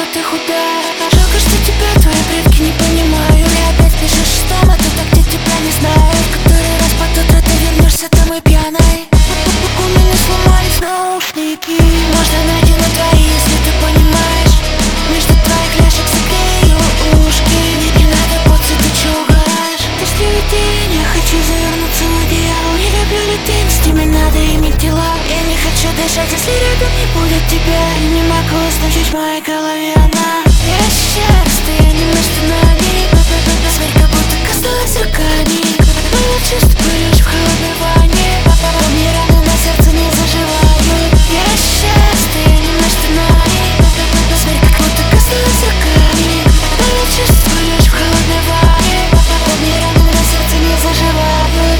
ты худая. Жалко, что тебя твои предки не понимают. И опять пишешь, что мы тут, а где тебя не знаю. В который раз под утро ты вернешься домой пьяной. У меня сломались наушники. Можно найти на твои, если ты понимаешь. Между твоих ляжек заклею ушки. Не надо, поци, ты че угораешь? Дождливый день, я хочу завернуться в одеяло. Не люблю людей, с ними надо иметь дела. Я не хочу дышать, если рядом не будет тебя. Я не могу оставить в моей голове она. Я счастье, не между нами. Смотри, как будто касалась руками. Было чувство, пылишь в холодной ванне. Помни, раны на сердце не заживают. Я счастье, не между нами. Смотри, как будто касалась руками. Было чувство, пылишь в холодной ванне. Помни, раны на сердце не заживают.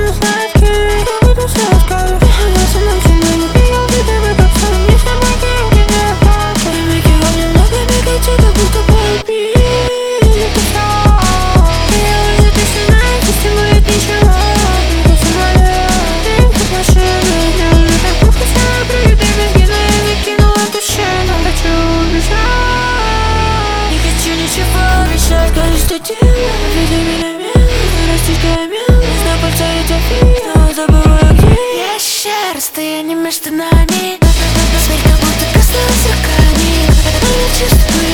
Что делать? Веди меня медленно, растишь камень. На пальце эти фигни, забываю где. Я счастье, не между нами. Смотри, как будто касалась руками. Но я чувствую.